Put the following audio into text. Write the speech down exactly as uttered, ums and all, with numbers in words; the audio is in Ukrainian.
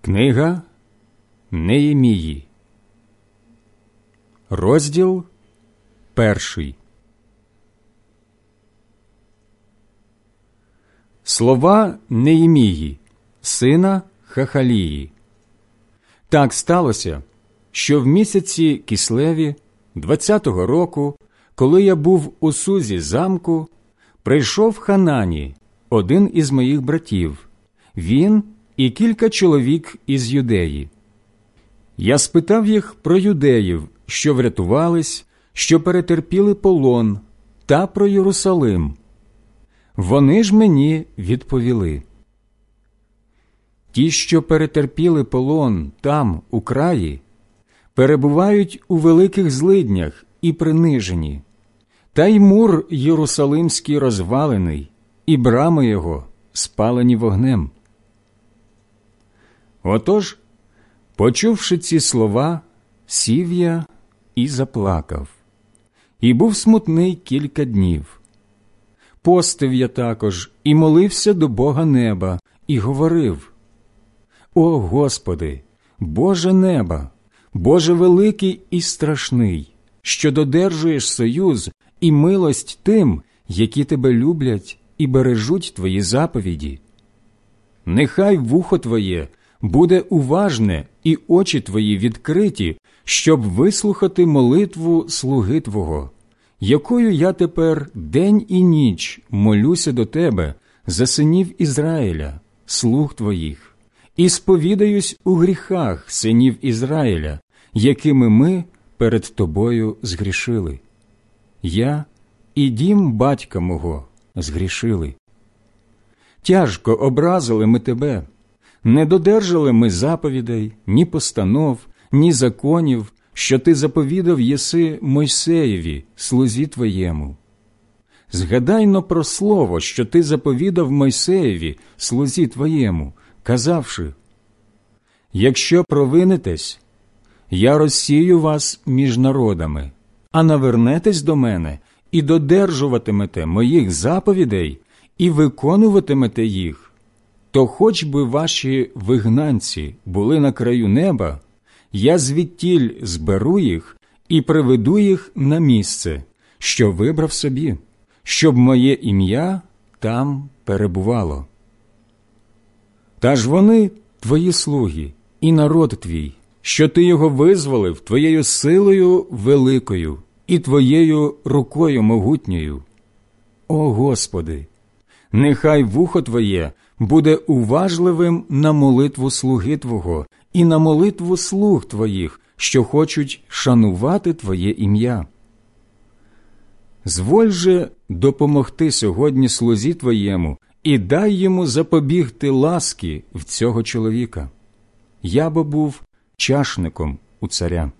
Книга Неємії, розділ перший. Слова Неємії, сина Хахалії. Так сталося, що в місяці Кислеві, двадцятого року, коли я був у Сузі замку, прийшов Ханані, один із моїх братів, він і кілька чоловік із Юдеї. Я спитав їх про юдеїв, що врятувались, що перетерпіли полон, та про Єрусалим. Вони ж мені відповіли: ті, що перетерпіли полон там, у краї, перебувають у великих злиднях і принижені, та й мур Єрусалимський розвалений, і брами його спалені вогнем. Отож, почувши ці слова, сів я і заплакав, і був смутний кілька днів. Постив я також і молився до Бога неба, і говорив: «О Господи, Боже неба, Боже великий і страшний, що додержуєш союз і милость тим, які Тебе люблять і бережуть Твої заповіді. Нехай вухо Твоє буде уважне і очі Твої відкриті, щоб вислухати молитву слуги Твого, якою я тепер день і ніч молюся до Тебе за синів Ізраїля, слуг Твоїх, і сповідаюсь у гріхах синів Ізраїля, якими ми перед Тобою згрішили. Я і дім батька мого згрішили. Тяжко образили ми Тебе, не додержали ми заповідей, ні постанов, ні законів, що Ти заповідав єси Мойсеєві, слузі Твоєму. Згадай-но про слово, що Ти заповідав Мойсеєві, слузі Твоєму, казавши: якщо провинитесь, я розсію вас між народами, а навернетесь до мене і додержуватимете моїх заповідей і виконуватимете їх, то хоч би ваші вигнанці були на краю неба, я звідтіль зберу їх і приведу їх на місце, що вибрав собі, щоб моє ім'я там перебувало. Та ж вони твої слуги і народ твій, що ти його визволив твоєю силою великою і твоєю рукою могутньою. О Господи, нехай вухо Твоє буде уважливим на молитву слуги Твого і на молитву слуг Твоїх, що хочуть шанувати Твоє ім'я. Зволь же допомогти сьогодні слузі Твоєму і дай йому запобігти ласки в цього чоловіка. Я бо був чашником у царя».